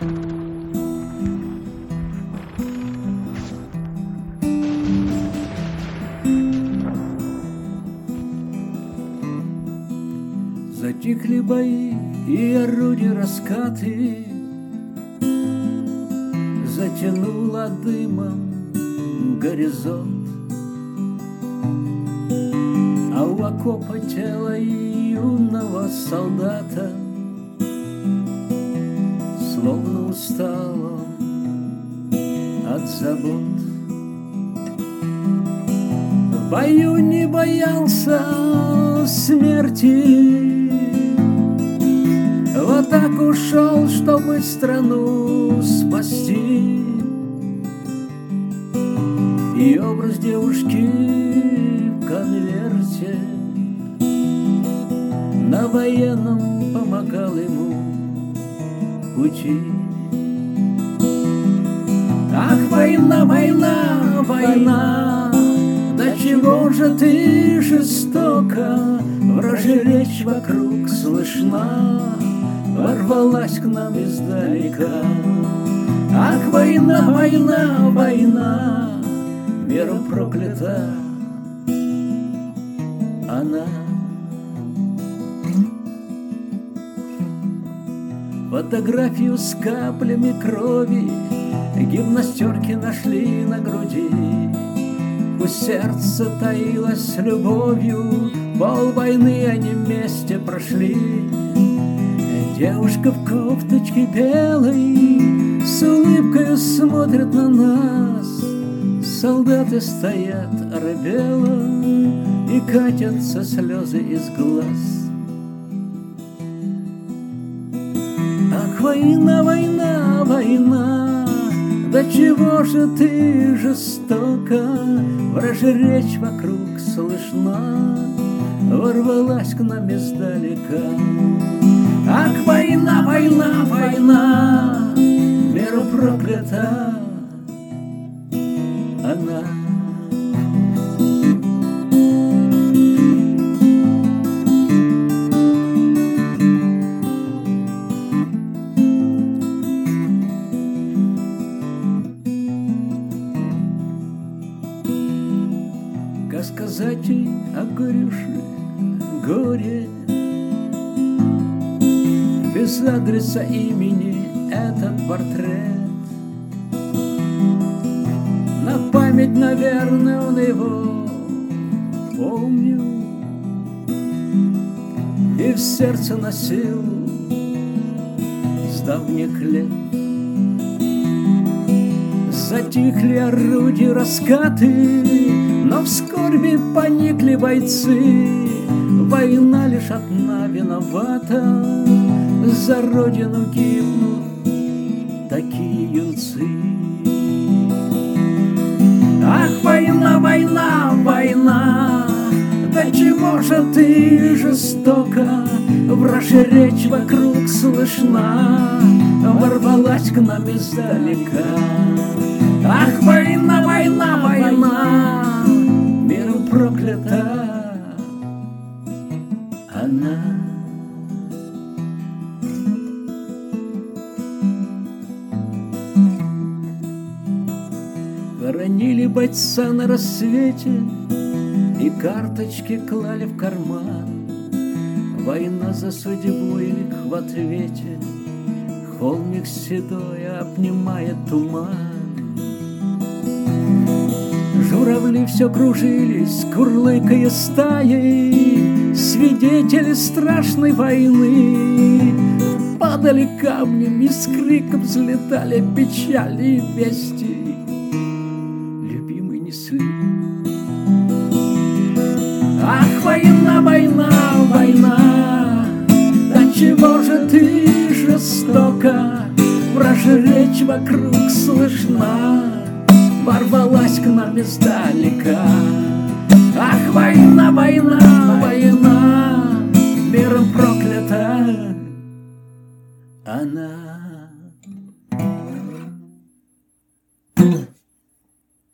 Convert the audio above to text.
Затихли бои и орудия раскаты, затянуло дымом горизонт, а у окопа тело юного солдата, словно устал он от забот. В бою не боялся смерти, вот так ушел, чтобы страну спасти. И образ девушки в конверте на военном помогал ему в пути. Ах, война, война, война, до чего же ты жестока, вражья речь вокруг слышна, ворвалась к нам издалека. Ах, война, война, война, миром проклята она. Фотографию с каплями крови гимнастерки нашли на груди. Пусть сердце таилось любовью, полвойны они вместе прошли. Девушка в кофточке белой с улыбкой смотрит на нас. Солдаты стоят оробело и катятся слезы из глаз. Ах, война, война, война, до чего же ты жестока, вражья речь вокруг слышна, ворвалась к нам издалека. Ах, война, война, война, миром проклята она. Как сказать ей о горюше горе, без адреса имени этот портрет. На память, наверное, он его помнил и в сердце носил с давних лет. Затихли орудия раскаты, но в скорби поникли бойцы. Война лишь одна виновата, за родину гибнут такие юнцы. Ах, война, война, война, до чего же ты жестока, вражья речь вокруг слышна, ворвалась к нам издалека. Ах, война, война, война, миром проклята она. Хоронили бойца на рассвете и карточки клали в карман. Война за судьбу их в ответе, холмик седой обнимает туман. Журавли все кружились, курлыкая стаей, свидетели страшной войны. Падали камнем и с криком взлетали печали и вести. Любимые несли. Ах, война, война, война, до чего же ты жестока, вражья речь вокруг слышна, ворвалась к нам издалека. Ах, война, война, война, миром проклята она.